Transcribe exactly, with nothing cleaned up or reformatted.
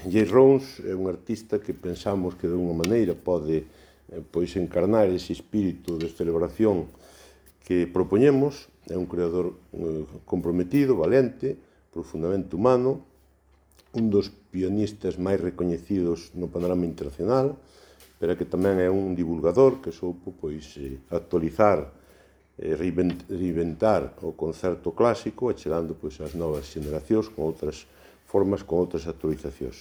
Jay Rounds é un artista que pensamos que de unha maneira pode pois encarnar ese espírito de celebración que propoñemos. É un creador comprometido, valente, profundamente humano, un dos pionistas máis recoñecidos no panorama internacional, pero que tamén é un divulgador que soupo pois actualizar e reinventar o concerto clásico, achegando pois as novas xeneracións con outras formas, con outras actualizacións.